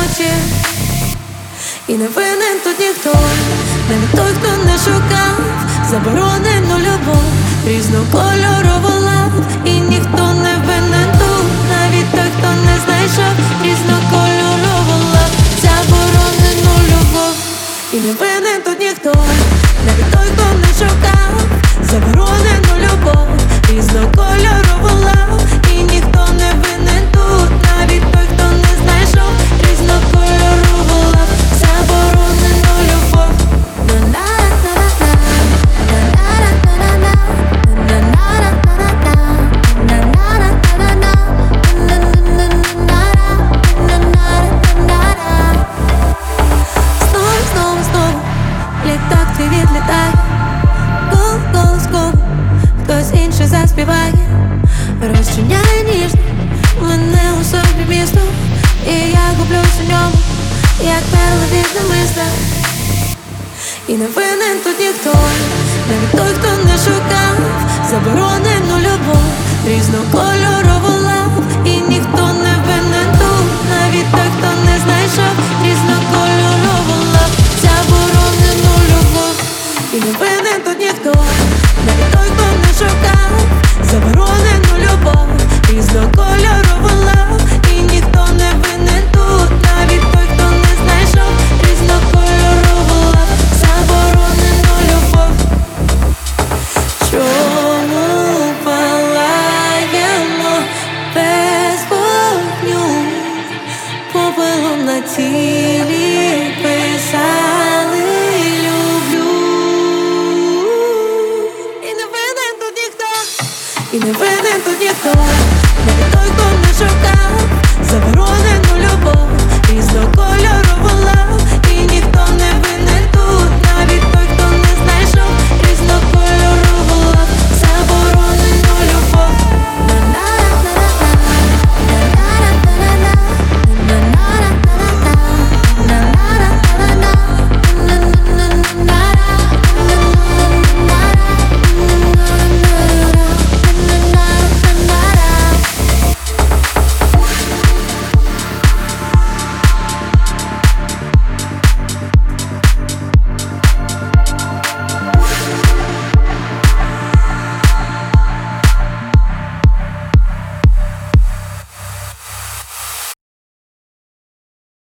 очі. І не винен тут ніхто, навіть той, хто не шукав заборонену любов, різнокольорову лав. І ніхто не винен тут, навіть той, хто не знайшов різнокольорову лав, заборонену любов. І не винен тут ніхто, навіть той, хто не шукав заборонену любов, різнокольорову лав. І ніхто не винен тут, навіть той, хто не знайшов різнокольорову лав, заборонену любов. Знову літак твій відлітає, голос кому хтось інший заспіває, розчиняє ніжно мене у собі місто. І я гублюсь у ньому, як мелодія намисла. І не винен тут ніхто, навіть той, хто не шукав заборонену любов, різнокольорову лав. І ніхто не винен тут, навіть той, хто не знайшов різнокольорову лав, заборонену любов. І не винен тут ніхто, навіть той, хто не шукав заборонену любов, різнокольорову лав. І ніхто не винен тут, навіть той, хто не знайшов різнокольорову лав, заборонену любов. Чому палаємо без вогню, попелом на тілі?